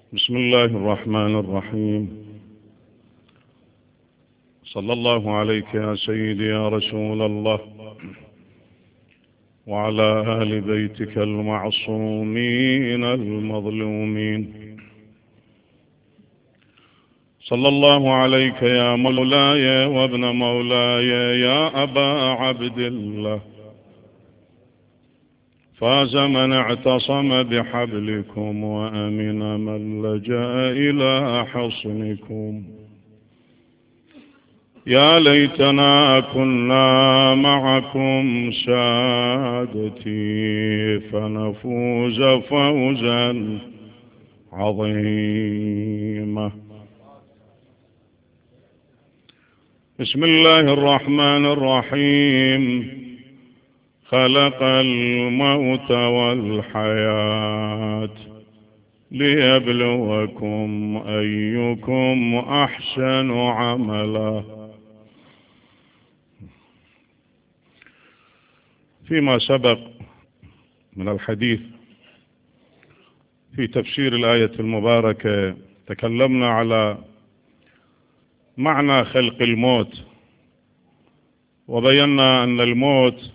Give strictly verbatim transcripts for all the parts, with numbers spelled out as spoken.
بسم الله الرحمن الرحيم. صلى الله عليك يا سيدي يا رسول الله وعلى آل بيتك المعصومين المظلومين. صلى الله عليك يا مولاي وابن مولاي يا أبا عبد الله. فاز من اعتصم بحبلكم وأمن من لجأ إلى حصنكم. يا ليتنا كنا معكم سادتي فنفوز فوزا عظيما. بسم الله الرحمن الرحيم. خلق الموت والحياة ليبلوكم أيكم أحسن عملا. فيما سبق من الحديث في تفسير الآية المباركة تكلمنا على معنى خلق الموت، وبينا أن الموت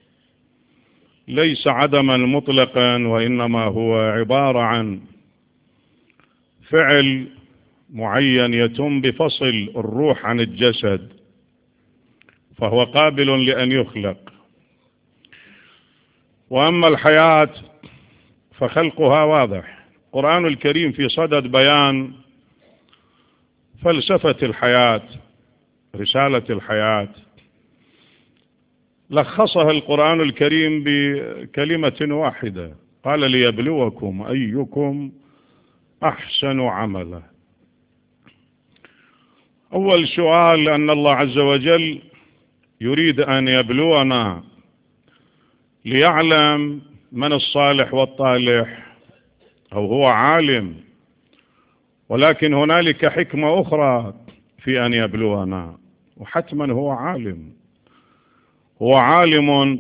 ليس عدما مطلقا، وإنما هو عبارة عن فعل معين يتم بفصل الروح عن الجسد، فهو قابل لأن يخلق. وأما الحياة فخلقها واضح. القرآن الكريم في صدد بيان فلسفة الحياة، رسالة الحياة، لخصها القرآن الكريم بكلمة واحدة، قال ليبلوكم أيكم أحسن عملا. أول سؤال أن الله عز وجل يريد أن يبلونا ليعلم من الصالح والطالح، أو هو عالم، ولكن هنالك حكمة أخرى في أن يبلونا، وحتما هو عالم. هو عالم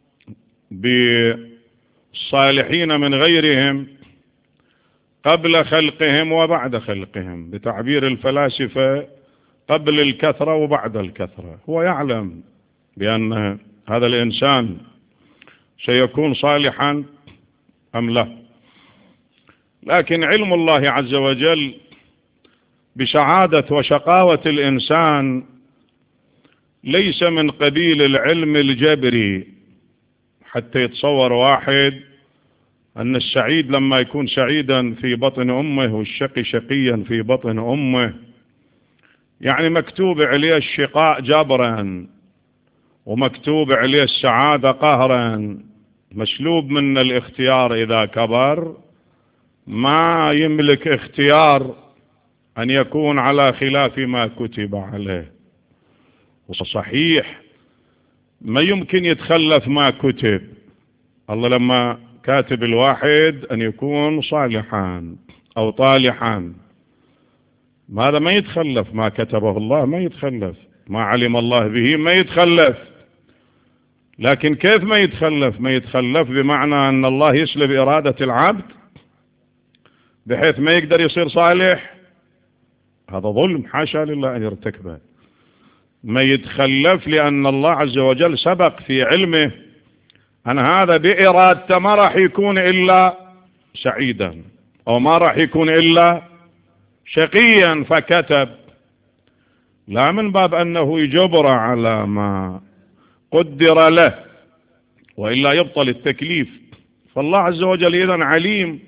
بالصالحين من غيرهم قبل خلقهم وبعد خلقهم، بتعبير الفلاسفة قبل الكثرة وبعد الكثرة. هو يعلم بأن هذا الإنسان سيكون صالحا أم لا، لكن علم الله عز وجل بسعادة وشقاوة الإنسان ليس من قبيل العلم الجبري، حتى يتصور واحد أن السعيد لما يكون سعيدا في بطن أمه والشقي شقيا في بطن أمه، يعني مكتوب عليه الشقاء جبرا ومكتوب عليه السعادة قهرا، مسلوب من الاختيار إذا كبر، ما يملك اختيار أن يكون على خلاف ما كتب عليه. وصحيح ما يمكن يتخلف ما كتب. الله لما كاتب الواحد أن يكون صالحا أو طالحا، هذا ما يتخلف، ما كتبه الله ما يتخلف، ما علم الله به ما يتخلف. لكن كيف ما يتخلف؟ ما يتخلف بمعنى أن الله يسلب إرادة العبد بحيث ما يقدر يصير صالح، هذا ظلم حاشا لله أن يرتكبه. ما يتخلف لأن الله عز وجل سبق في علمه أن هذا بإرادته ما راح يكون إلا سعيدا، أو ما راح يكون إلا شقيا، فكتب، لا من باب أنه يجبر على ما قدر له، وإلا يبطل التكليف. فالله عز وجل إذن عليم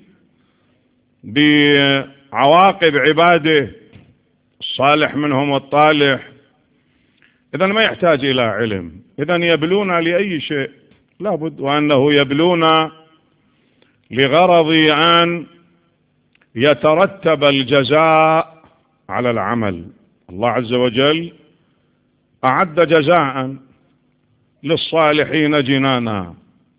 بعواقب عباده الصالح منهم والطالح، إذن ما يحتاج إلى علم. إذن يبلونا لأي شيء لابد، وأنه يبلونا لغرض أن يترتب الجزاء على العمل. الله عز وجل أعد جزاء للصالحين جنانا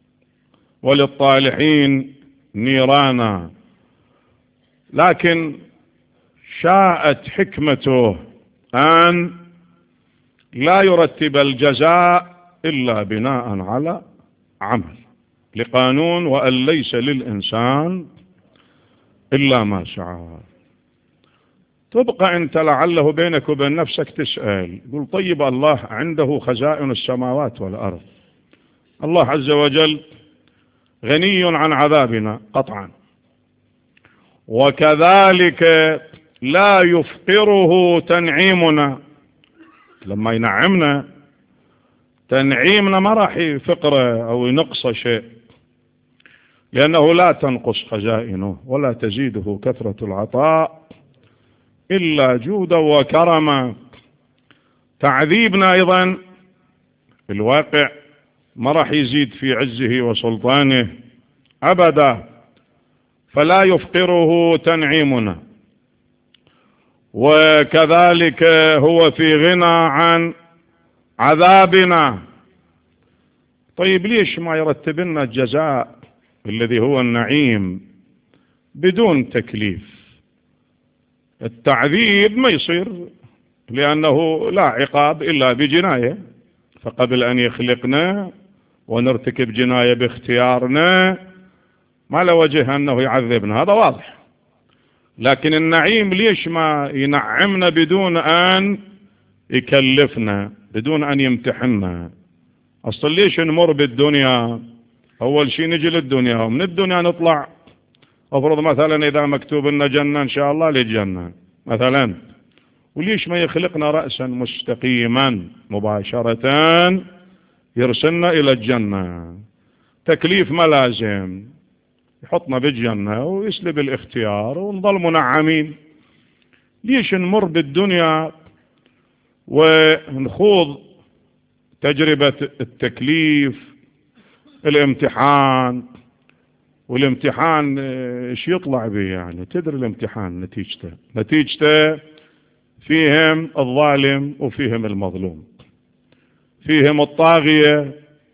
وللطالحين نيرانا، لكن شاءت حكمته أن لا يرتب الجزاء إلا بناء على عمل، لقانون وأن ليس للإنسان إلا ما شاء. تبقى أنت لعله بينك وبين نفسك تسأل، قل طيب الله عنده خزائن السماوات والأرض، الله عز وجل غني عن عذابنا قطعا، وكذلك لا يفقره تنعيمنا. لما ينعمنا تنعيمنا ما راح يفقره أو ينقص شيء، لأنه لا تنقص خزائنه ولا تزيده كثرة العطاء إلا جودا وكرما. تعذيبنا أيضا في الواقع ما راح يزيد في عزه وسلطانه أبدا، فلا يفقره تنعيمنا، وكذلك هو في غنى عن عذابنا. طيب ليش ما يرتب لنا الجزاء الذي هو النعيم بدون تكليف؟ التعذيب ما يصير لأنه لا عقاب إلا بجناية، فقبل أن يخلقنا ونرتكب جناية باختيارنا ما له وجه أنه يعذبنا، هذا واضح. لكن النعيم ليش ما ينعمنا بدون أن يكلفنا، بدون أن يمتحننا؟ أصلا ليش نمر بالدنيا؟ أول شيء نجي للدنيا ومن الدنيا نطلع. أفرض مثلا إذا مكتوب لنا جنة إن شاء الله للجنة مثلا، وليش ما يخلقنا رأسا مستقيما مباشرة يرسلنا إلى الجنة؟ تكليف ما لازم، يحطنا بالجنة ويسلب الاختيار ونظل منعمين. ليش نمر بالدنيا ونخوض تجربة التكليف الامتحان؟ والامتحان ايش يطلع به يعني؟ تدري الامتحان نتيجته نتيجته فيهم الظالم وفيهم المظلوم، فيهم الطاغية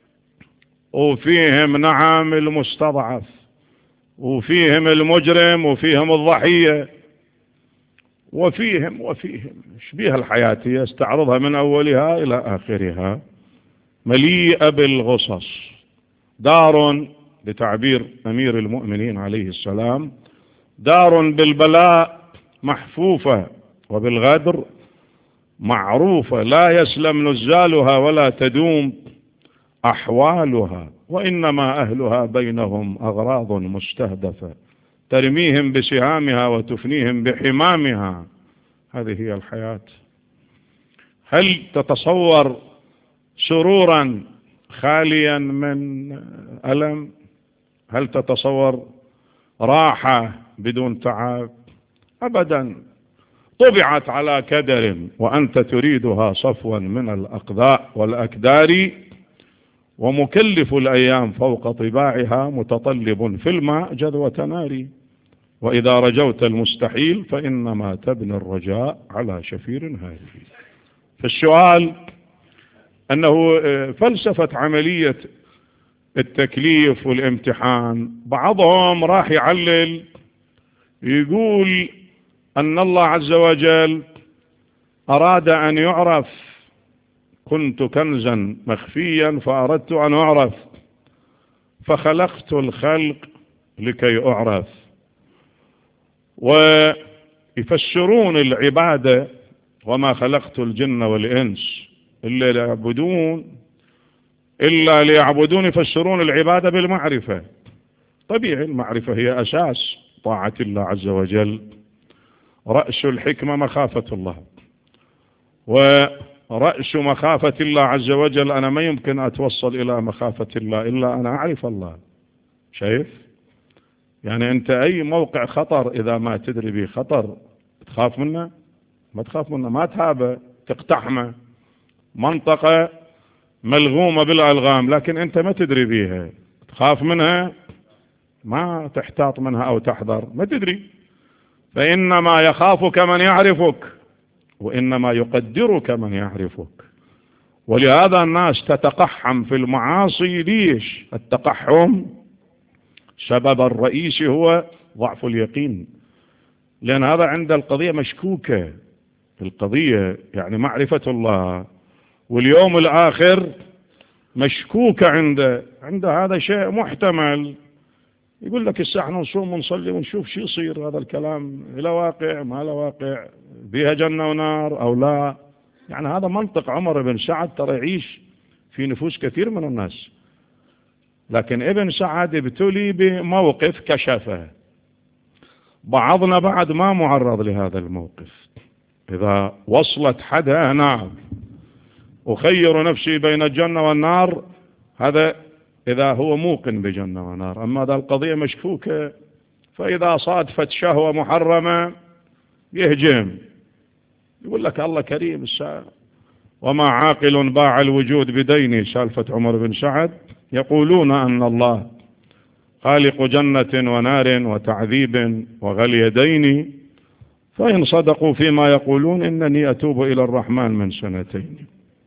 وفيهم نعم المستضعف، وفيهم المجرم وفيهم الضحية، وفيهم وفيهم شبيه الحياة يستعرضها من أولها إلى آخرها، مليئة بالغصص. دار بتعبير أمير المؤمنين عليه السلام دار بالبلاء محفوفة وبالغدر معروفة، لا يسلم نزالها ولا تدوم أحوالها، وإنما أهلها بينهم أغراض مستهدفة ترميهم بسهامها وتفنيهم بحمامها. هذه هي الحياة. هل تتصور سرورا خاليا من ألم؟ هل تتصور راحة بدون تعب؟ أبدا. طبعت على كدر وأنت تريدها صفوا من الأقذاء والأكدار، ومكلف الأيام فوق طباعها متطلب في الماء جذوة نار، وإذا رجوت المستحيل فإنما تبني الرجاء على شفير هاري. فالسؤال أنه فلسفة عملية التكليف والامتحان، بعضهم راح يعلل يقول أن الله عز وجل أراد أن يعرف، كنت كنزا مخفيا فأردت أن أعرف فخلقت الخلق لكي أعرف. ويفسرون العبادة وما خلقت الجن والإنس إلا ليعبدون إلا ليعبدون، يفسرون العبادة بالمعرفة. طبيعي المعرفة هي أساس طاعة الله عز وجل، رأس الحكمة مخافة الله، ورأس مخافة الله عز وجل أنا ما يمكن أتوصل إلى مخافة الله إلا أنا أعرف الله. شايف؟ يعني أنت أي موقع خطر إذا ما تدري به خطر تخاف منه؟ ما تخاف منه، ما تهابه تقتحمه. منطقة ملغومة بالألغام لكن أنت ما تدري بيها، تخاف منها؟ ما تحتاط منها أو تحذر، ما تدري. فإنما يخافك من يعرفك، وإنما يقدرك من يعرفك. ولهذا الناس تتقحم في المعاصي. ليش التقحم؟ سبب الرئيسي هو ضعف اليقين، لأن هذا عند القضية مشكوكة. القضية يعني معرفة الله واليوم الآخر مشكوكة عنده، عنده هذا شيء محتمل، يقول لك الساعة احنا نصوم ونصلي ونشوف شو يصير. هذا الكلام له واقع ما له واقع، بيها جنة ونار أو لا؟ يعني هذا منطق عمر بن سعد ترى يعيش في نفوس كثير من الناس، لكن ابن سعد ابتلي بموقف كشفه. بعضنا بعد ما معرض لهذا الموقف. إذا وصلت حدها نعم أخير نفسي بين الجنة والنار، هذا إذا هو موقن بجنة ونار. أما إذا القضية مشكوكة، فإذا صادفت شهوة محرمة يهجم، يقول لك الله كريم الساعة. وما عاقل باع الوجود بدينه، سالفة عمر بن سعد. يقولون أن الله خالق جنة ونار وتعذيب وغلي ديني، فإن صدقوا فيما يقولون إنني أتوب إلى الرحمن من سنتين،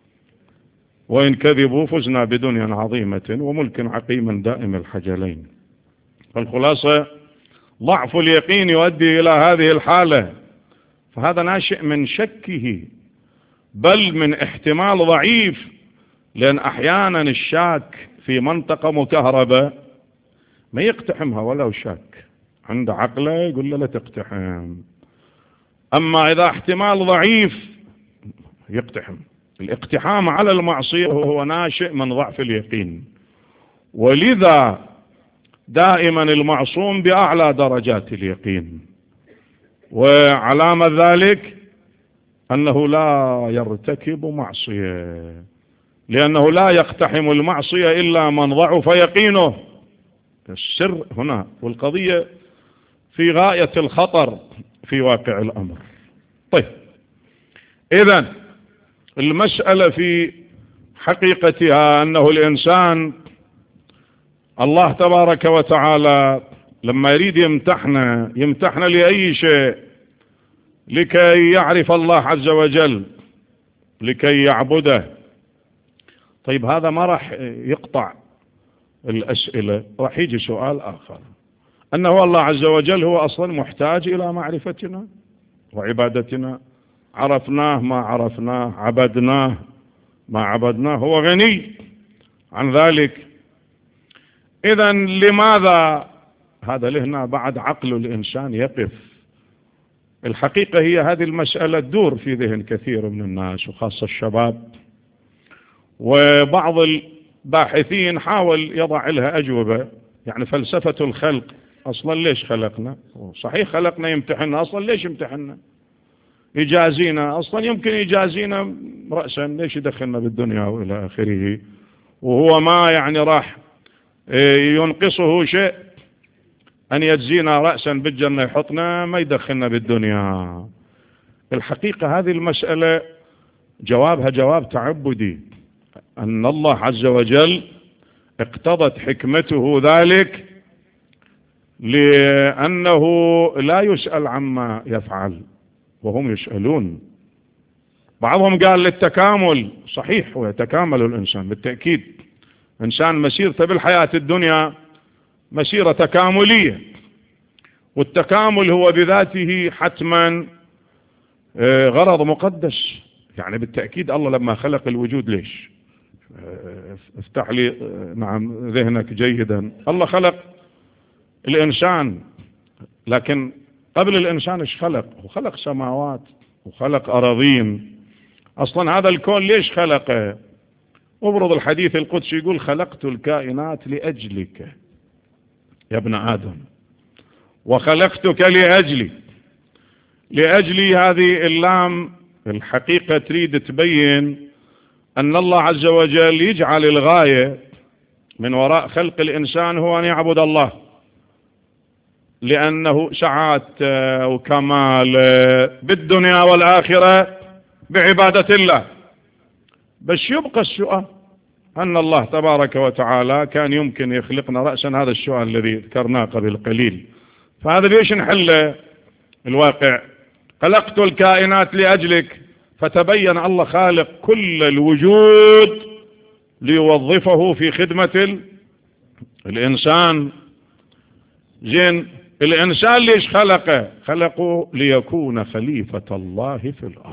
وإن كذبوا فزنا بدنيا عظيمة وملك عقيم دائم الحجلين. فالخلاصة ضعف اليقين يؤدي إلى هذه الحالة، فهذا ناشئ من شكه، بل من احتمال ضعيف، لأن أحيانا الشاك في منطقة مكهربة ما يقتحمها ولو شك، عند عقله يقول له لا تقتحم. أما إذا احتمال ضعيف يقتحم. الاقتحام على المعصية هو ناشئ من ضعف اليقين، ولذا دائما المعصوم بأعلى درجات اليقين. وعلامة ذلك أنه لا يرتكب معصية، لأنه لا يقتحم المعصية إلا من ضعف يقينه. السر هنا، والقضية في غاية الخطر في واقع الأمر. طيب، إذن المسألة في حقيقتها أنه الإنسان الله تبارك وتعالى لما يريد يمتحنا يمتحنا لأي شيء، لكي يعرف الله عز وجل، لكي يعبده. طيب هذا ما راح يقطع الأسئلة، راح يجي سؤال آخر، أنه الله عز وجل هو أصلا محتاج إلى معرفتنا وعبادتنا. عرفناه ما عرفناه، عبدناه ما عبدناه، هو غني عن ذلك. إذن لماذا هذا لهنا بعد عقل الإنسان يقف؟ الحقيقة هي هذه المسألة تدور في ذهن كثير من الناس وخاصة الشباب، وبعض الباحثين حاول يضع لها أجوبة. يعني فلسفة الخلق، أصلا ليش خلقنا؟ صحيح خلقنا يمتحننا، أصلا ليش يمتحننا؟ يجازينا، أصلا يمكن يجازينا رأسا، ليش يدخلنا بالدنيا وإلى آخره، وهو ما يعني راح ينقصه شيء أن يجزينا رأسا بالجنة يحطنا، ما يدخلنا بالدنيا. الحقيقة هذه المسألة جوابها جواب تعبدي، أن الله عز وجل اقتضت حكمته ذلك لأنه لا يسأل عما يفعل وهم يسألون. بعضهم قال للتكامل، صحيح ويتكامل الإنسان بالتأكيد، إنسان مسيرته بالحياة الدنيا مسيرة تكاملية، والتكامل هو بذاته حتما غرض مقدس. يعني بالتأكيد الله لما خلق الوجود، ليش؟ افتح لي نعم ذهنك جيدا. الله خلق الإنسان، لكن قبل الإنسان ايش خلق؟ وخلق سماوات وخلق أراضين. أصلا هذا الكون ليش خلقه؟ أبرز الحديث القدسي يقول خلقت الكائنات لأجلك يا ابن آدم، وخلقتك لأجلي. لأجلي هذه اللام الحقيقة تريد تبين أن الله عز وجل يجعل الغاية من وراء خلق الإنسان هو أن يعبد الله، لأنه سعادة وكمال بالدنيا والآخرة بعبادة الله. بس يبقى السؤال أن الله تبارك وتعالى كان يمكن يخلقنا رأسا، هذا السؤال الذي ذكرناه قبل قليل. فهذا ليش نحل الواقع؟ خلقت الكائنات لأجلك، فتبين الله خالق كل الوجود ليوظفه في خدمة الإنسان. زين، الإنسان ليش خلقه؟ خلقه ليكون خليفة الله في الأرض.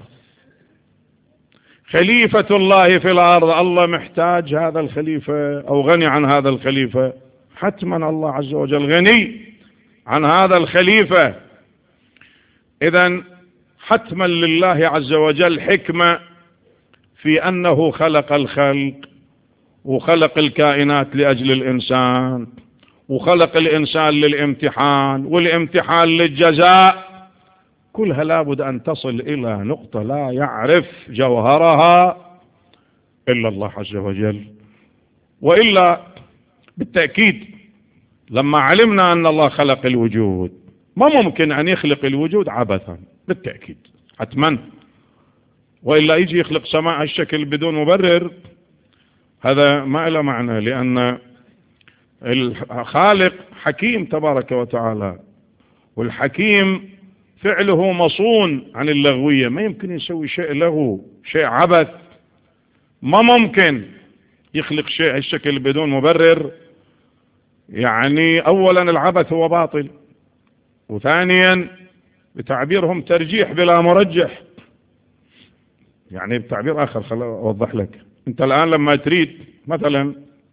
خليفة الله في الأرض، الله محتاج هذا الخليفة أو غني عن هذا الخليفة؟ حتما الله عز وجل غني عن هذا الخليفة. إذن حتما لله عز وجل حكمة في أنه خلق الخلق وخلق الكائنات لأجل الإنسان، وخلق الإنسان للامتحان، والامتحان للجزاء. كلها لابد أن تصل إلى نقطة لا يعرف جوهرها إلا الله عز وجل. وإلا بالتأكيد لما علمنا أن الله خلق الوجود ما ممكن أن يخلق الوجود عبثا، بالتأكيد حتما. وإلا يجي يخلق سماء الشكل بدون مبرر، هذا ما له معنى، لأن الخالق حكيم تبارك وتعالى، والحكيم فعله مصون عن اللغوية، ما يمكن يسوي شيء له شيء عبث، ما ممكن يخلق شيء الشكل بدون مبرر. يعني أولا العبث هو باطل، وثانيا بتعبيرهم ترجيح بلا مرجح. يعني بتعبير آخر خل أوضح لك. أنت الآن لما تريد مثلا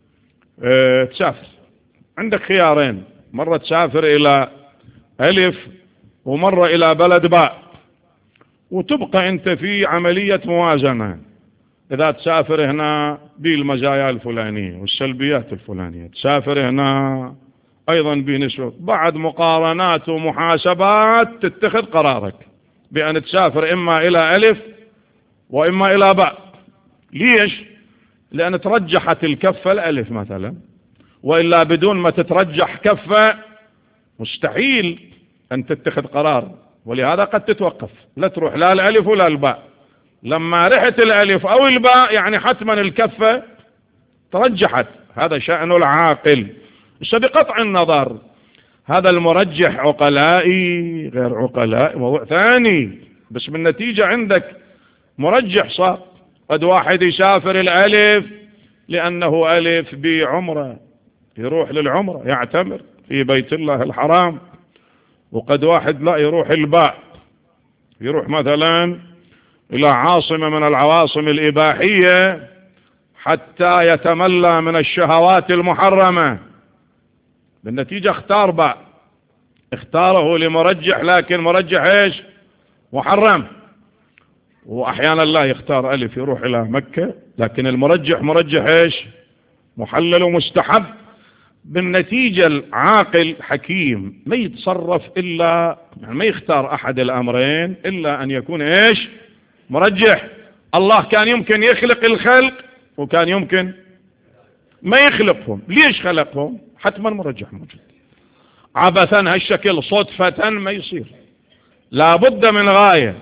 اه تسافر، عندك خيارين، مرة تسافر إلى ألف ومرة إلى بلد باء، وتبقى أنت في عملية موازنة. إذا تسافر هنا بالمزايا الفلانية والسلبيات الفلانية، تسافر هنا أيضا بنسبة، بعد مقارنات ومحاسبات تتخذ قرارك بأن تسافر إما إلى ألف وإما إلى باء. ليش؟ لأن ترجحت الكفة الألف مثلا، وإلا بدون ما تترجح كفة مستحيل أن تتخذ قرار، ولهذا قد تتوقف، لا تروح لا الألف ولا الباء. لما رحت الألف أو الباء يعني حتما الكفة ترجحت. هذا شأن العاقل. بقطع النظر هذا المرجح عقلائي غير عقلائي موضوع ثاني، بس بالنتيجة عندك مرجح صار. قد واحد يسافر الألف لأنه ألف بعمرة، يروح للعمرة يعتمر في بيت الله الحرام، وقد واحد لا يروح الباء، يروح مثلا إلى عاصمة من العواصم الإباحية حتى يتملى من الشهوات المحرمة. بالنتيجة اختار باء، اختاره لمرجح، لكن مرجح ايش؟ محرم. وأحيانا لا يختار ألف يروح إلى مكة، لكن المرجح مرجح ايش؟ محلل ومستحب. بالنتيجة العاقل حكيم ما يتصرف إلا يعني ما يختار أحد الأمرين إلا أن يكون ايش؟ مرجح. الله كان يمكن يخلق الخلق وكان يمكن ما يخلقهم. ليش خلقهم؟ حتما مرجح موجود. عبثا هالشكل صدفة ما يصير، لابد من غاية.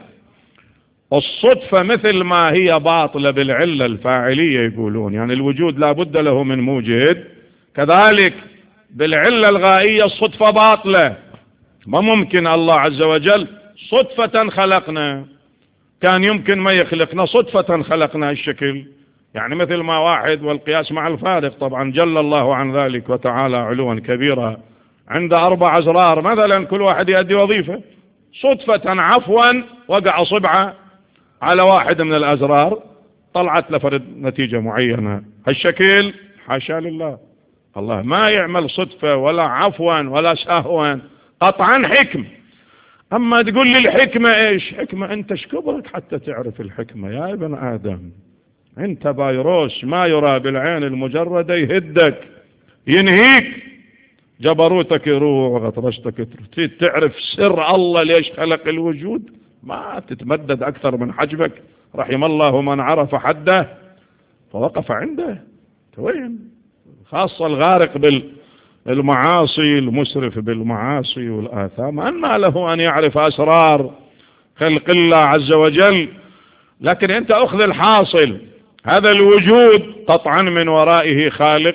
الصدفة مثل ما هي باطلة بالعلة الفاعلية يقولون، يعني الوجود لابد له من موجد، كذلك بالعلة الغائية الصدفة باطلة. ما ممكن الله عز وجل صدفة خلقنا، كان يمكن ما يخلقنا صدفة خلقنا الشكل. يعني مثل ما واحد، والقياس مع الفارق طبعا، جل الله عن ذلك وتعالى علوا كبيرا، عند أربع أزرار مثلا كل واحد يؤدي وظيفة، صدفة عفوا وقع صبعة على واحد من الأزرار طلعت لفرد نتيجة معينة. هالشكل حاشا لله، الله ما يعمل صدفة ولا عفوا ولا سهوا، قطعا حكم. أما تقول لي الحكمة إيش؟ حكمة أنت شكبرك حتى تعرف الحكمة يا ابن آدم؟ أنت فيروس ما يرى بالعين المجردة يهدك ينهيك، جبروتك يروح وغطرشتك تريد تعرف سر الله ليش خلق الوجود، ما تتمدد أكثر من حجمك. رحم الله من عرف حده فوقف عنده. وين خاصة الغارق بالمعاصي المسرف بالمعاصي والآثام، أما له أن يعرف أسرار خلق الله عز وجل. لكن أنت أخذ الحاصل، هذا الوجود قطعا من ورائه خالق،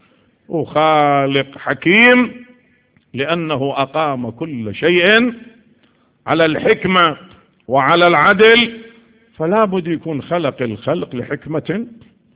وخالق حكيم، لأنه أقام كل شيء على الحكمة وعلى العدل، فلا بد يكون خلق الخلق لحكمة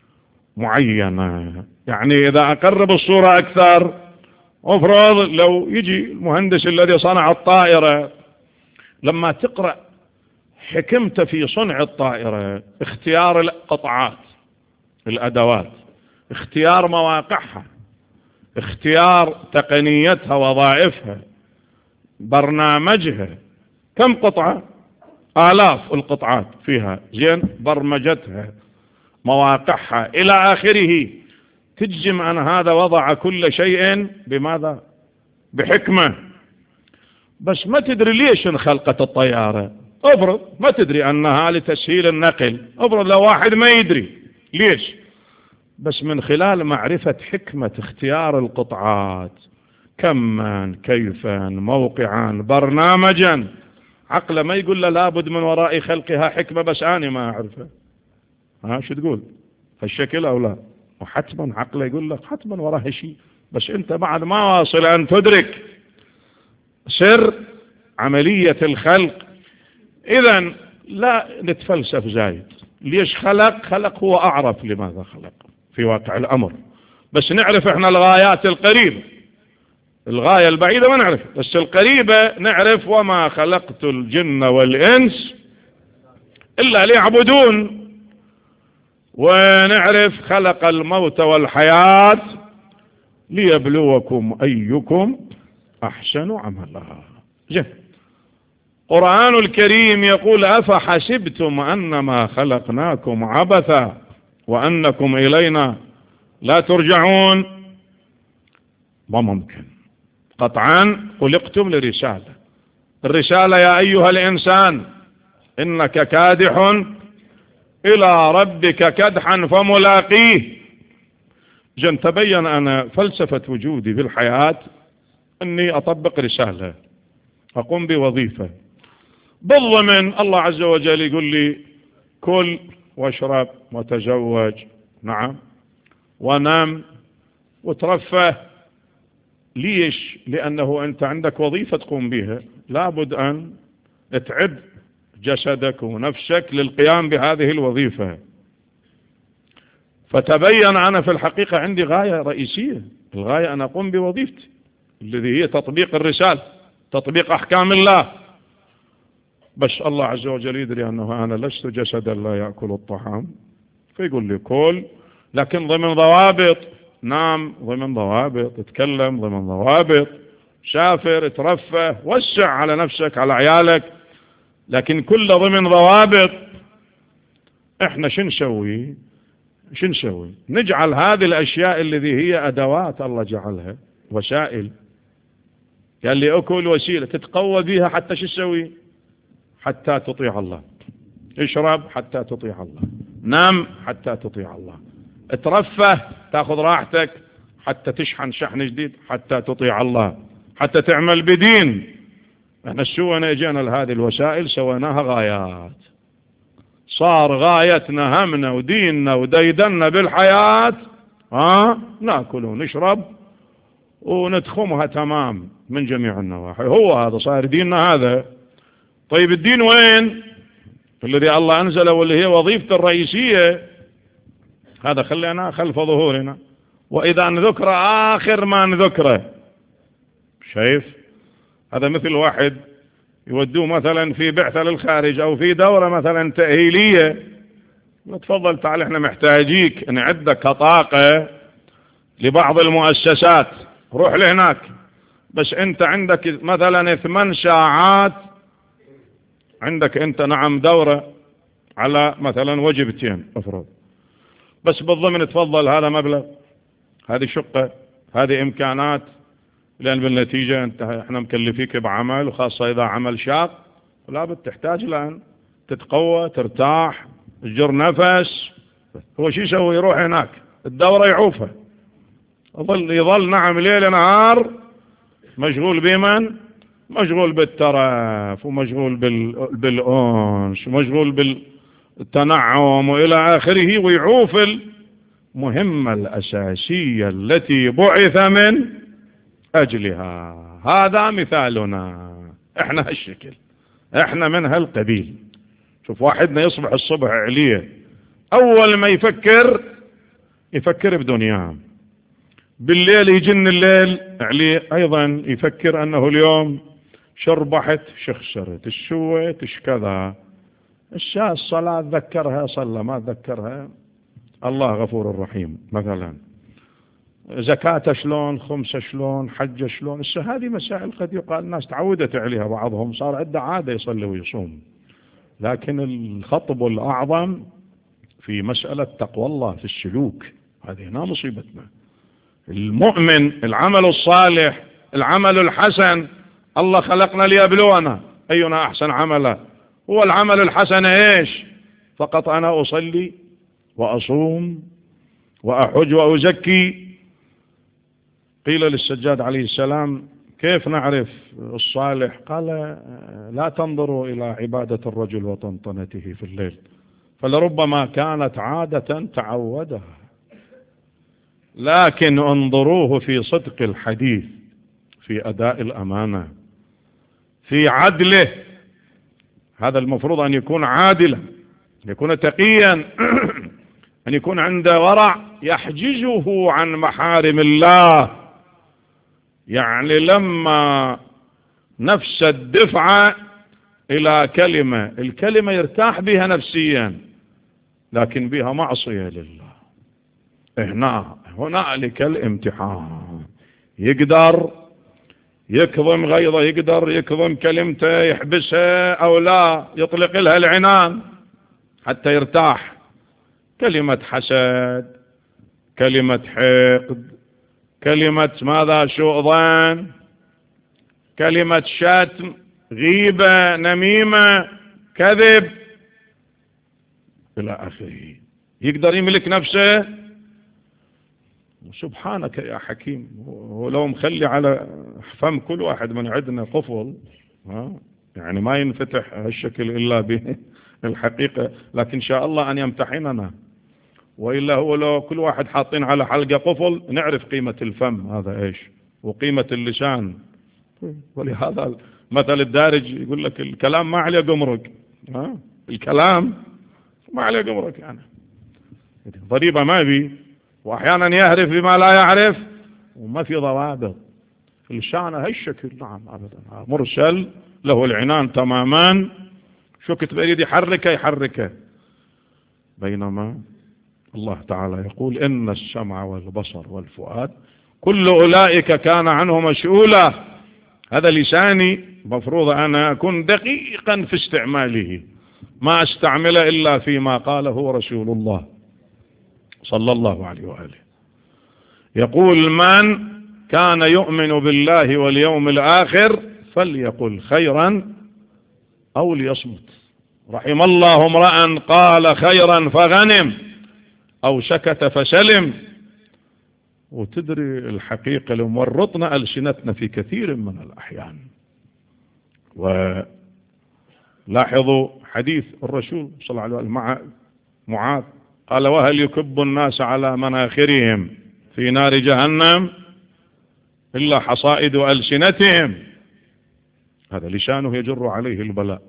معينة. يعني إذا أقرب الصورة أكثر، أفرض لو يجي المهندس الذي صنع الطائرة، لما تقرأ حكمته في صنع الطائرة، اختيار القطعات، الأدوات، اختيار مواقعها، اختيار تقنيتها، وظائفها، برنامجها. كم قطعة؟ آلاف القطعات فيها، زين، برمجتها، مواقعها إلى آخره. تجزم أن هذا وضع كل شيء بماذا؟ بحكمة. بس ما تدري ليش انخلقت الطيارة. افرض ما تدري أنها لتسهيل النقل، افرض لو واحد ما يدري ليش، بس من خلال معرفة حكمة اختيار القطعات، كما كيفا موقعا برنامجا، عقله ما يقول له لابد من وراء خلقها حكمة بس أنا ما أعرفها. ها شو تقول؟ هالشكل أو لا؟ وحتما عقله يقول لك حتما وراها شيء، بس أنت بعد ما واصل أن تدرك سر عملية الخلق. إذن لا نتفلسف زايد. ليش خلق؟ خلق هو أعرف لماذا خلق في واقع الأمر، بس نعرف إحنا الغايات القريبة. الغاية البعيدة ما نعرف، بس القريبة نعرف. وما خلقت الجن والإنس إلا ليعبدون. ونعرف خلق الموت والحياة ليبلوكم أيكم أحسن عملا. جه القرآن الكريم يقول أفحسبتم أنما خلقناكم عبثا وأنكم إلينا لا ترجعون. ما ممكن، قطعا خلقتم لرسالة. الرسالة يا أيها الإنسان إنك كادح إلى ربك كدحا فملاقيه. جن تبين أنا فلسفة وجودي في الحياة أني أطبق رسالة، أقوم بوظيفة. بالضمن الله عز وجل يقول لي كل واشرب وتزوج، نعم، ونام وترفه. ليش؟ لأنه أنت عندك وظيفة تقوم بها، لابد أن تعد جسدك ونفسك للقيام بهذه الوظيفة. فتبين أنا في الحقيقة عندي غاية رئيسية، الغاية أن أقوم بوظيفتي الذي هي تطبيق الرسالة، تطبيق أحكام الله. بس الله عز وجل يدري أنه أنا لست جسدا لا يأكل الطعام، فيقول لي كل، لكن ضمن ضوابط. نام ضمن ضوابط، تتكلم ضمن ضوابط، سافر، ترفه، وسع على نفسك على عيالك، لكن كله ضمن ضوابط. احنا شو نسوي؟ شو نسوي؟ نجعل هذه الأشياء التي هي أدوات الله جعلها وسائل. قال لي أكل وسيلة تتقوى بها حتى شو تسوي؟ حتى تطيع الله. اشرب حتى تطيع الله، نام حتى تطيع الله، اترفه تاخذ راحتك حتى تشحن شحن جديد حتى تطيع الله، حتى تعمل بدين. احنا سوينا اجينا لهذه الوسائل سويناها غايات. صار غايتنا همنا وديننا وديدنا بالحياة ها ناكل ونشرب ونتخمها تمام من جميع النواحي. هو هذا صار ديننا هذا. طيب الدين وين؟ الذي الله أنزله واللي هي وظيفة الرئيسية، هذا خلينا خلف ظهورنا. وإذا نذكر آخر ما نذكره، شايف؟ هذا مثل واحد يودوه مثلا في بعثة للخارج أو في دورة مثلا تأهيلية، تفضل تعال احنا محتاجيك نعدك كطاقة لبعض المؤسسات، روح لهناك. بس انت عندك مثلا ثمان ساعات، عندك انت نعم دورة على مثلا وجبتين افرض، بس بالضمن تفضل هذا مبلغ، هذه شقة، هذه امكانات، لان بالنتيجة انت احنا مكلفيك بعمل، وخاصة اذا عمل شاق لابد تحتاج لان تتقوى ترتاح تجر نفس. هو شو يسوي؟ يروح هناك الدورة يعوفها، يظل يظل نعم ليل نهار مشغول بمن؟ مشغول بالترف ومشغول بالأنس ومشغول بالتنعم وإلى آخره، ويعوف المهمة الأساسية التي بعث من أجلها. هذا مثالنا، احنا هالشكل، احنا من هالقبيل. شوف واحدنا يصبح الصبح عليه، أول ما يفكر يفكر بدنياه، بالليل يجن الليل عليه أيضا يفكر أنه اليوم شربحت شخسرت الشويت ايش كذا، الشاء الصلاة ذكرها صلى، ما ذكرها الله غفور رحيم مثلا. زكاة شلون، خمسة شلون، حج شلون. هذه مسائل قد يقال الناس تعودت عليها، بعضهم صار عنده عادة يصلي ويصوم. لكن الخطب الأعظم في مسألة تقوى الله في السلوك، هذه هنا مصيبتنا. المؤمن العمل الصالح، العمل الحسن، الله خلقنا ليبلونا أينا أحسن عملا. هو العمل الحسن إيش؟ فقط أنا أصلي وأصوم وأحج وأزكي. قيل للسجاد عليه السلام كيف نعرف الصالح؟ قال لا تنظروا إلى عبادة الرجل وطنطنته في الليل، فلربما كانت عادة تعودها، لكن انظروه في صدق الحديث، في أداء الأمانة، في عدله. هذا المفروض أن يكون عادلا، أن يكون تقيا، أن يكون عنده ورع يحجزه عن محارم الله. يعني لما نفس الدفعة إلى كلمة، الكلمة يرتاح بها نفسيا لكن بها معصية لله، هنا هنالك الامتحان. يقدر يكظم غيظه، يقدر يكظم كلمته، يحبسها أو لا، يطلق لها العنان حتى يرتاح. كلمة حسد، كلمة حقد، كلمة ماذا سوء ظن، كلمة شتم، غيبة، نميمة، كذب إلى آخره، يقدر يملك نفسه؟ سبحانك يا حكيم. ولو مخلي على فم كل واحد من عندنا قفل، ها يعني ما ينفتح هالشكل إلا بالحقيقة، لكن شاء الله أن يمتحننا. وإلا هو لو كل واحد حاطين على حلقة قفل نعرف قيمة الفم هذا إيش وقيمة اللسان. ولهذا مثل الدارج يقول لك الكلام ما عليه قمرك، ها الكلام ما عليه قمرك، يعني ضريبة ما بي، وأحيانا يهرف بما لا يعرف وما في ضوابط. اللسان هالشكل نعم أبدا مرسل له العنان تماما، شو كتب يريد يحركه يحركه. بينما الله تعالى يقول إن السمع والبصر والفؤاد كل أولئك كان عنه مسؤولا. هذا لساني مفروض أنا أكون دقيقا في استعماله، ما استعمله إلا فيما قاله رسول الله صلى الله عليه وآله. يقول من كان يؤمن بالله واليوم الآخر فليقل خيرا أو ليصمت. رحم الله امرأ قال خيرا فغنم أو سكت فسلم. وتدري الحقيقة لو مرطنا ألسنتنا في كثير من الأحيان. ولاحظوا حديث الرسول صلى الله عليه وسلم مع معاذ، قال وهل يكب الناس على مناخرهم في نار جهنم إلا حصائد ألسنتهم. هذا لسانه يجر عليه البلاء،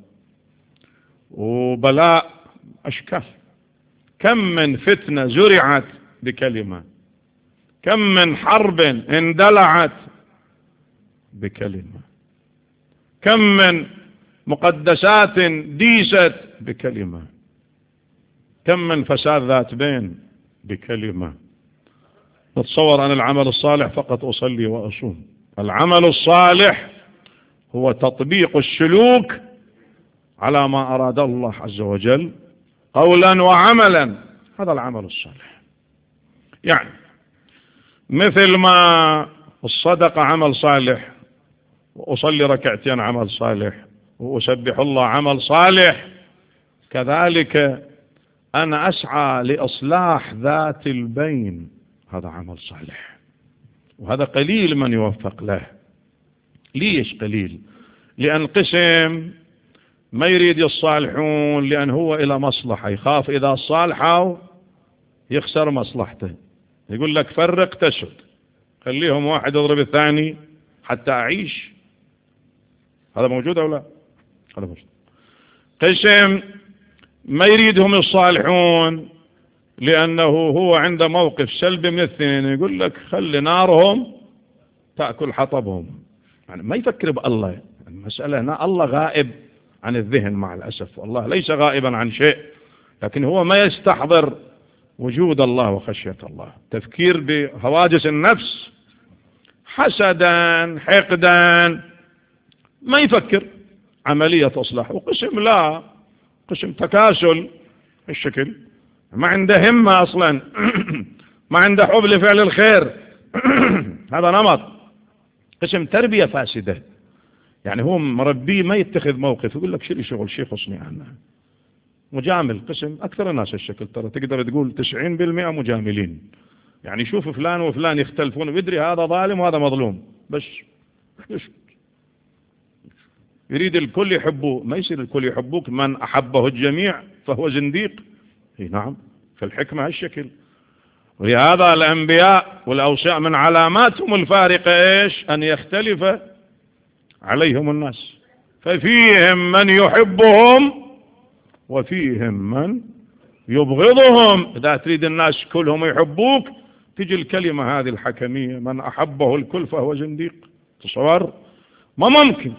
وبلاء أشكال. كم من فتنة زرعت بكلمة، كم من حرب اندلعت بكلمة، كم من مقدسات ديست بكلمة، كم من فساد ذات بين بكلمة. نتصور أن العمل الصالح فقط أصلي وأصوم. العمل الصالح هو تطبيق السلوك على ما أراد الله عز وجل قولا وعملا. هذا العمل الصالح. يعني مثل ما الصدقة عمل صالح، وأصلي ركعتين عمل صالح، وأسبح الله عمل صالح، كذلك أنا أسعى لإصلاح ذات البين، هذا عمل صالح. وهذا قليل من يوفق له. ليش قليل؟ لأن قسم ما يريد الصالحون، لأن هو إلى مصلحة، يخاف إذا صالحوا يخسر مصلحته، يقول لك فرق تسد، خليهم واحد يضرب الثاني حتى أعيش. هذا موجود أو لا؟ هذا موجود. قسم ما يريدهم الصالحون لأنه هو عنده موقف سلبي من الاثنين، يقول لك خلي نارهم تأكل حطبهم، يعني ما يفكر بالله. المسألة هنا الله غائب عن الذهن مع الأسف، والله ليس غائبا عن شيء، لكن هو ما يستحضر وجود الله وخشية الله، تفكير بهواجس النفس، حسدا حقدا ما يفكر عملية إصلاح. وقسم لا، قسم تكاسل الشكل، ما عنده همة أصلا ما عنده حب لفعل الخير هذا نمط. قسم تربية فاسدة، يعني هو مربيه ما يتخذ موقف، يقول لك شيلي شغل شيء خصني عنه، مجامل. قسم أكثر الناس الشكل، ترى تقدر تقول تسعين بالمئة مجاملين، يعني شوف فلان وفلان يختلفون ويدري هذا ظالم وهذا مظلوم، بس يريد الكل يحبوه. ما يصير الكل يحبوك، من أحبه الجميع فهو زنديق. اي نعم، في الحكمة هالشكل. ولهذا الأنبياء والأوصياء من علاماتهم الفارقة إيش؟ أن يختلف عليهم الناس، ففيهم من يحبهم وفيهم من يبغضهم. إذا تريد الناس كلهم يحبوك تجي الكلمة هذه الحكمية، من أحبه الكل فهو زنديق. تصور؟ ما ممكن،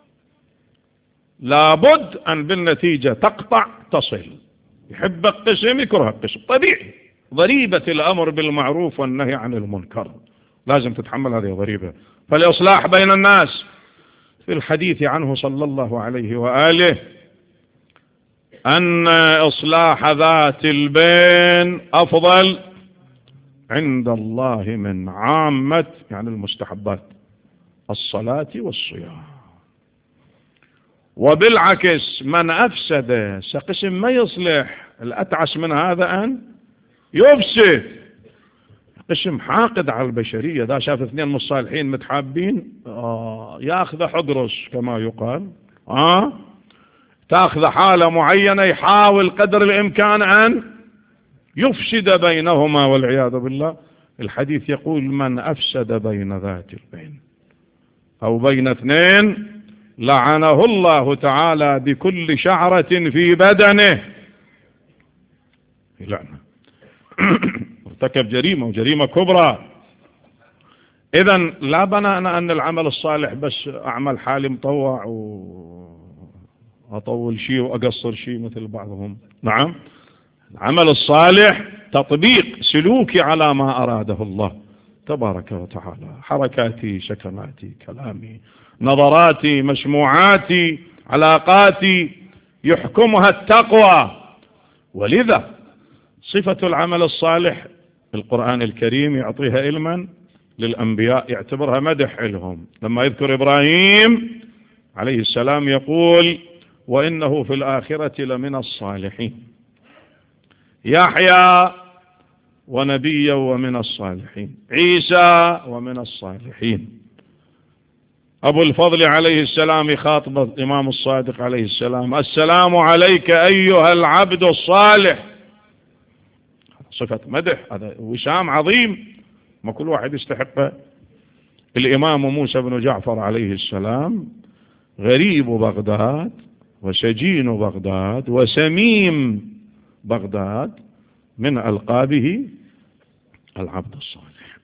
لابد أن بالنتيجة تقطع تصل. يحبك قسم يكرهك قسم، طبيعي. ضريبة الأمر بالمعروف والنهي عن المنكر لازم تتحمل هذه الضريبة. فالإصلاح بين الناس في الحديث عنه صلى الله عليه وآله أن إصلاح ذات البين أفضل عند الله من عامة، يعني المستحبات، الصلاة والصيام. وبالعكس من أفسد سقسم ما يصلح، الأتعس من هذا أن يفسد. قسم حاقد على البشرية، ذا شاف اثنين مصالحين متحابين آه ياخذ حقرص كما يقال، آه تاخذ حالة معينة يحاول قدر الإمكان أن يفسد بينهما والعياذ بالله. الحديث يقول من أفسد بين ذات البين أو بين اثنين لعنه الله تعالى بكل شعرة في بدنه. لعنة ارتكب جريمة وجريمة كبرى. إذن لا بناء أن العمل الصالح بس أعمل حالي مطوع وأطول شيء وأقصر شيء مثل بعضهم. نعم، العمل الصالح تطبيق سلوكي على ما أراده الله تبارك وتعالى، حركاتي سكناتي كلامي نظراتي مسموعاتي علاقاتي يحكمها التقوى. ولذا صفة العمل الصالح القرآن الكريم يعطيها علما للأنبياء، يعتبرها مدح لهم. لما يذكر إبراهيم عليه السلام يقول وإنه في الآخرة لمن الصالحين، يحيى ونبيا ومن الصالحين، عيسى ومن الصالحين. أبو الفضل عليه السلام يخاطب الإمام الصادق عليه السلام السلام عليك أيها العبد الصالح. صفة مدح، هذا وسام عظيم ما كل واحد يستحقه. الإمام موسى بن جعفر عليه السلام غريب بغداد وسجين بغداد وسميم بغداد، من ألقابه العبد الصالح.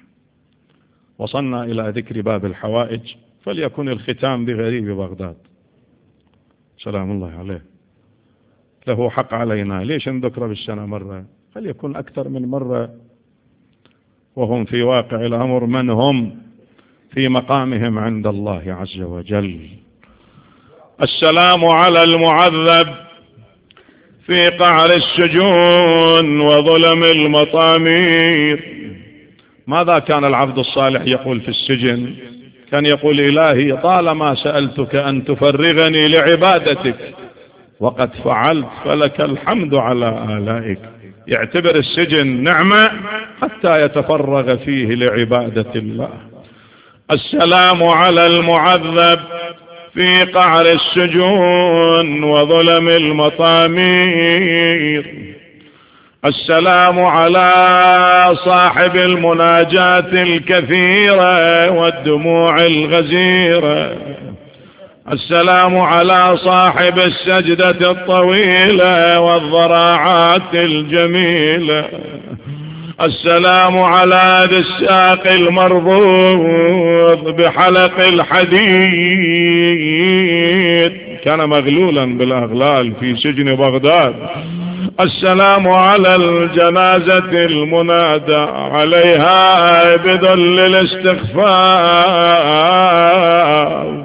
وصلنا إلى ذكر باب الحوائج، فليكن الختام بغريب بغداد سلام الله عليه، له حق علينا. ليش نذكره بالسنة مرة؟ فليكن أكثر من مرة، وهم في واقع الأمر من هم في مقامهم عند الله عز وجل. السلام على المعذب في قعر السجون وظلم المطامير. ماذا كان العبد الصالح يقول في السجن؟ كان يقول إلهي طالما سألتك أن تفرغني لعبادتك وقد فعلت، فلك الحمد على آلائك. يعتبر السجن نعمة حتى يتفرغ فيه لعبادة الله. السلام على المعذب في قعر السجون وظلم المطامير. السلام على صاحب المناجاة الكثيرة والدموع الغزيرة. السلام على صاحب السجدة الطويلة والضراعات الجميلة. السلام على ذي الساق المربوط بحلق الحديد، كان مغلولا بالأغلال في سجن بغداد. السلام على الجنازة المنادى عليها بذل الاستخفاف.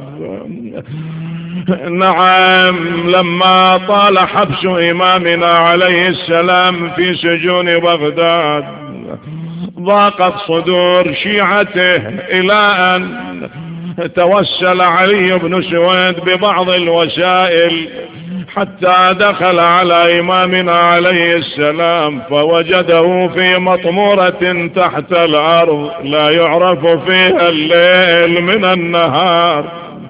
نعم، لما طال حبس إمامنا عليه السلام في سجون بغداد ضاقت صدور شيعته إلى أن توسل علي بن سويد ببعض الوسائل حتى دخل على إمامنا عليه السلام فوجده في مطمورة تحت الأرض لا يعرف فيها الليل من النهار.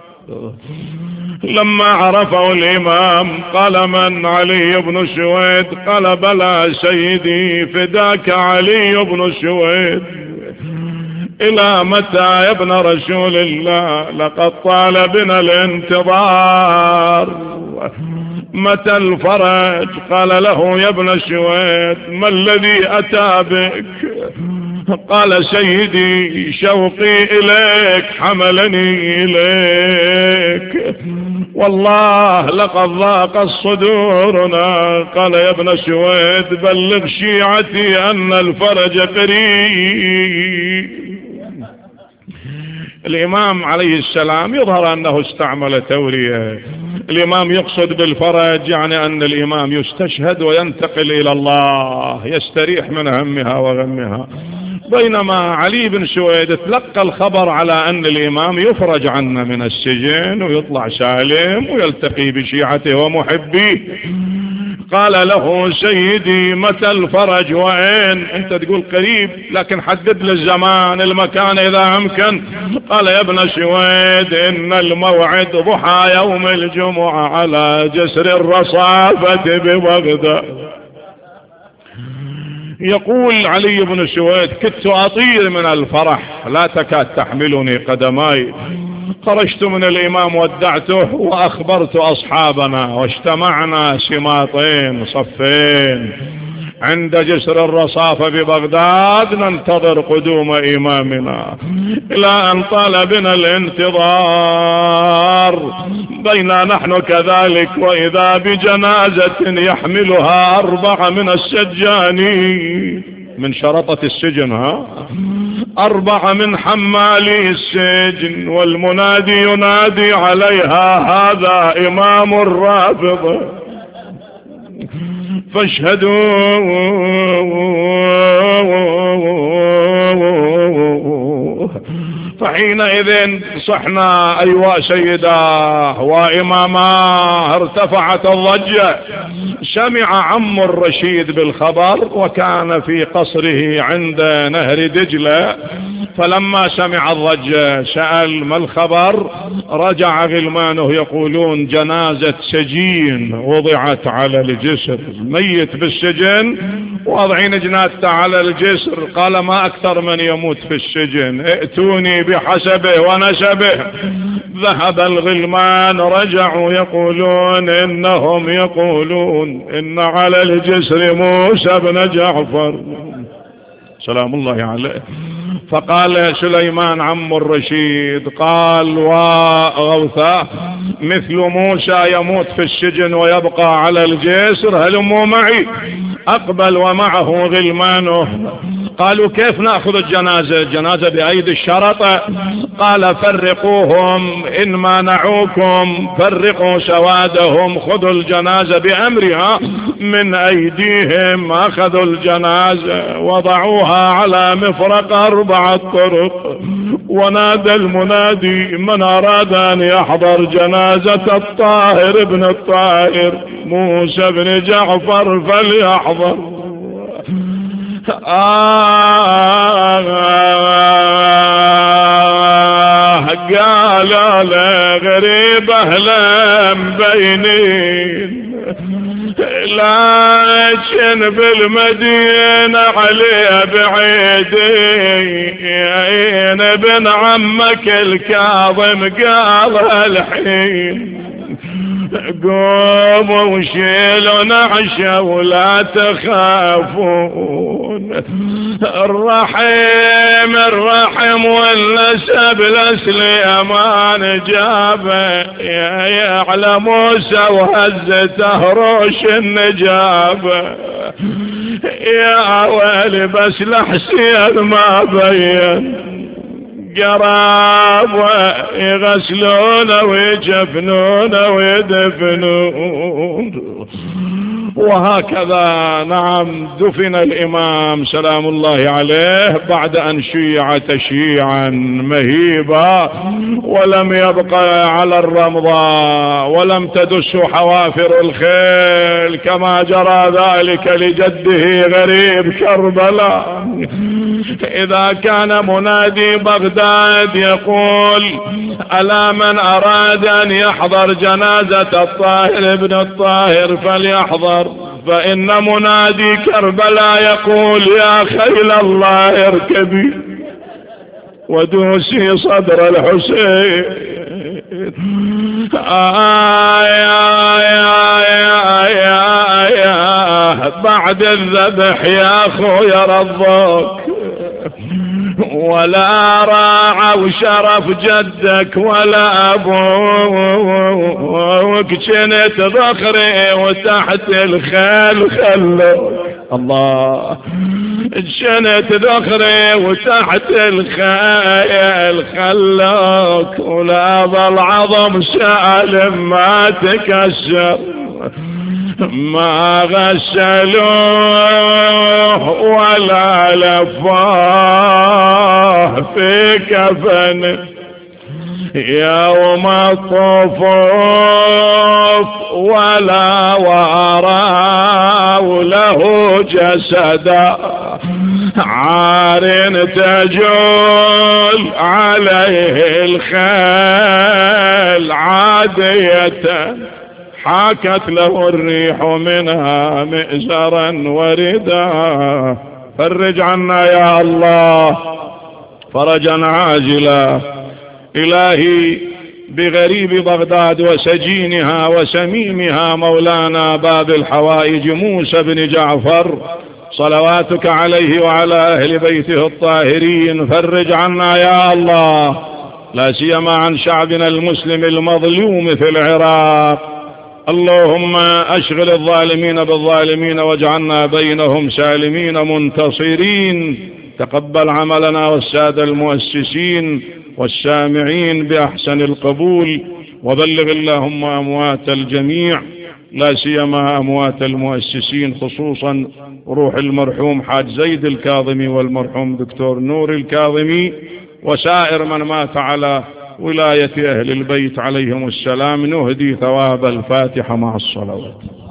لما عرفه الإمام قال: من علي بن سويد؟ قال: بلى سيدي، فداك علي بن سويد. إلى متى يا ابن رسول الله؟ لقد طال بنا الانتظار، متى الفرج؟ قال له: يا ابن سويد، ما الذي أتى بك؟ قال: سيدي، شوقي إليك حملني إليك، والله لقد ضاقت صدورنا. قال: يا ابن سويد، بلغ شيعتي أن الفرج قريب. الإمام عليه السلام يظهر أنه استعمل تورية. الإمام يقصد بالفرج يعني أن الإمام يستشهد وينتقل إلى الله، يستريح من همها وغمها. بينما علي بن سويد تلقى الخبر على أن الإمام يفرج عنه من السجن ويطلع سالم ويلتقي بشيعته ومحبيه. قال له: سيدي، متى الفرج وين؟ انت تقول قريب، لكن حدد لي الزمان المكان إذا أمكن. قال: يا ابن سويد، إن الموعد ضحى يوم الجمعة على جسر الرصافة ببغداد. يقول علي بن سويد: كدت أطير من الفرح، لا تكاد تحملني قدماي. خرجت من الإمام ودعته وأخبرت أصحابنا، واجتمعنا شماطين صفين عند جسر الرصافة ببغداد ننتظر قدوم إمامنا، إلى أن طال بنا الانتظار. بينا نحن كذلك وإذا بجنازة يحملها أربعة من السجانين، من شرطة السجن، ها أربعة من حمالي السجن، والمنادي ينادي عليها: هذا إمام الرافضة فاشهدوا. فحينئذ صحنا أيها سيداه وإماما، ارتفعت الضجة. سمع عم الرشيد بالخبر وكان في قصره عند نهر دجلة، فلما سمع الضجة سأل: ما الخبر؟ رجع غلمانه يقولون: جنازة سجين وضعت على الجسر، الميت بالسجن واضعين جنازته على الجسر. قال: ما أكثر من يموت في السجن، ائتوني بحسبه ونسبه. ذهب الغلمان رجعوا يقولون إنهم يقولون إن على الجسر موسى بن جعفر سلام الله عليه. فقال سليمان عم الرشيد: قال: وغوثاه مثل موسى يموت في السجن ويبقى على الجسر، هلموا معي. أقبل ومعه غلمانه. قالوا: كيف نأخذ الجنازة؟ الجنازة بأيدي الشرطة. قال: فرقوهم، إن مانعوكم فرقوا سوادهم، خذوا الجنازة بأمرها من أيديهم. أخذوا الجنازة وضعوها على مفرق أربعة طرق، ونادى المنادي: من أراد أن يحضر جنازة الطاهر بن الطاهر موسى بن جعفر فليحضر. آه قال: لا غريب أهلا بينين، لكن بالمدينة عليه بعيدين، ابن عمك الكاظم قال الحين قوموا وشيلوا نعشة ولا تخافون. الرحيم الرحم والنسب لسليمان جابه، يعلى موسى وهزته روش النجابة. يا ويلي بس لحسين ما بين قراب يغسلونه ويجفنونه ويدفنون. وهكذا نعم دفن الإمام سلام الله عليه بعد أن شيع تشييعا مهيبا، ولم يبقى على الرمضاء ولم تدس حوافر الخيل كما جرى ذلك لجده غريب كربلاء. إذا كان منادي بغداد يقول ألا من أراد أن يحضر جنازة الطاهر ابن الطاهر فليحضر، فإن منادي كربلاء يقول يا خيل الله اركبي ودوسي صدر الحسين. آه يا يا يا يا يا بعد الذبح يا خويا رضوك، ولا راعى وشرف جدك ولا ابوك، جنت ذخري وتحت الخيل خلوك. الله، جنت ذخري وتحت الخيل خلوك، ولا ظل عظم سالم ما تكسر، ما غسلوه ولا لفاه في كفن يوم الطفوف، ولا وراء له جسدا عار تجول عليه الخيل عادية، حاكت له الريح منها مئزرا وردا. فرج عنا يا الله فرجا عاجلا. إلهي بغريب بغداد وسجينها وسميمها مولانا باب الحوائج موسى بن جعفر صلواتك عليه وعلى أهل بيته الطاهرين، فرج عنا يا الله، لا سيما عن شعبنا المسلم المظلوم في العراق. اللهم أشغل الظالمين بالظالمين واجعلنا بينهم سالمين منتصرين. تقبل عملنا والسادة المؤسسين والسامعين بأحسن القبول، وبلغ اللهم أموات الجميع لا سيما أموات المؤسسين، خصوصا روح المرحوم حاج زيد الكاظمي والمرحوم دكتور نور الكاظمي وسائر من مات على ولاية أهل البيت عليهم السلام. نهدي ثواب الفاتحة مع الصلوات.